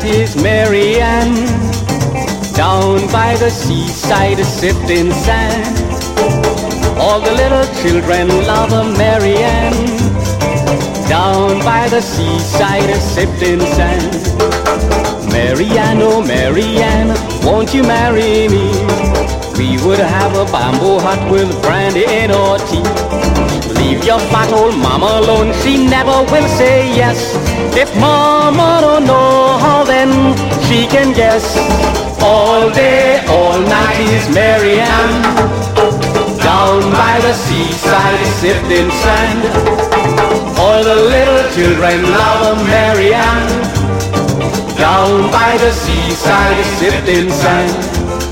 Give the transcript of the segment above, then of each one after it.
is Mary Ann, down by the seaside sifting sand. All the little children love a Mary Ann, down by the seaside sifting sand. Mary Ann, oh Mary Ann, won't you marry me? We would have a bamboo hut with brandy in our tea. Leave your fat old mama alone, she never will say yes. If mama don't know how, then she can guess. All day, all night is Mary Ann, down by the seaside sifting sand. All the little children love a Mary Ann, down by the seaside sifting sand.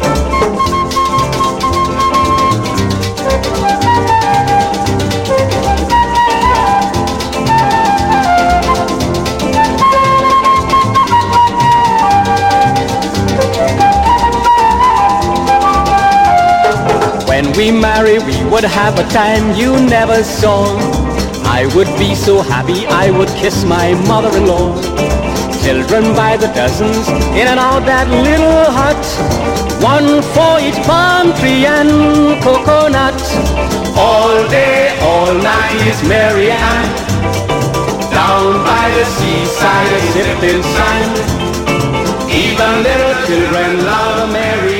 When we marry, we would have a time you never saw. I would be so happy I would kiss my mother-in-law. Children by the dozens in and out that little hut, one for each palm tree and coconut. All day, all night is Mary Ann, down by the seaside sifting sand. Even little children love Mary